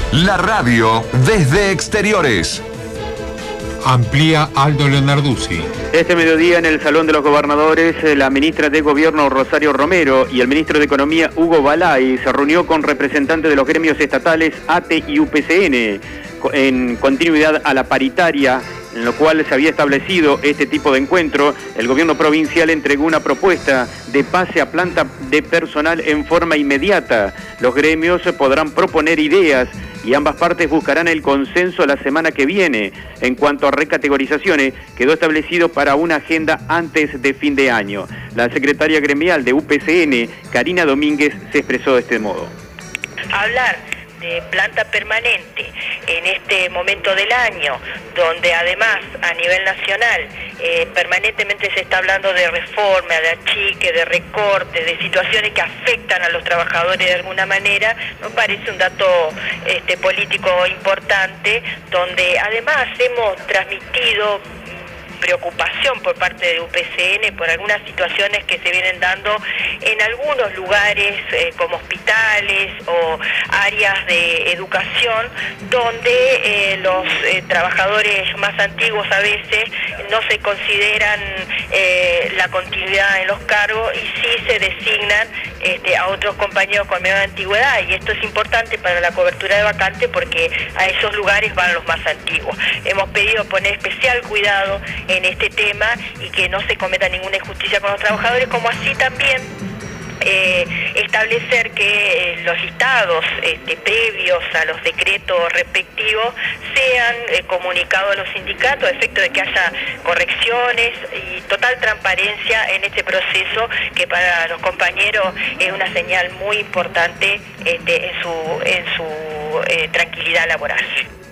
La radio desde exteriores. Amplía Aldo Leonarduzzi. Este mediodía en el Salón de los Gobernadores, la ministra de Gobierno Rosario Romero y el ministro de Economía Hugo Balay se reunió con representantes de los gremios estatales ATE y UPCN en continuidad a la paritaria, en lo cual se había establecido este tipo de encuentro. El gobierno provincial entregó una propuesta de pase a planta de personal en forma inmediata. Los gremios podrán proponer ideas y ambas partes buscarán el consenso la semana que viene. En cuanto a recategorizaciones, quedó establecido para una agenda antes de fin de año. La secretaria gremial de UPCN, Karina Domínguez, se expresó de este modo. Hablar de planta permanente en este momento del año, donde además a nivel nacional permanentemente se está hablando de reforma, de achique, de recorte, de situaciones que afectan a los trabajadores de alguna manera, nos parece un dato político importante, donde además hemos transmitido preocupación por parte de UPCN por algunas situaciones que se vienen dando en algunos lugares como hospitales o áreas de educación, donde los trabajadores más antiguos a veces no se consideran la continuidad en los cargos y sí se designan a otros compañeros con menor antigüedad, y esto es importante para la cobertura de vacantes porque a esos lugares van los más antiguos. Hemos pedido poner especial cuidado en este tema y que no se cometa ninguna injusticia con los trabajadores, como así también establecer que los listados previos a los decretos respectivos sean comunicados a los sindicatos a efecto de que haya correcciones y total transparencia en este proceso, que para los compañeros es una señal muy importante en su tranquilidad laboral.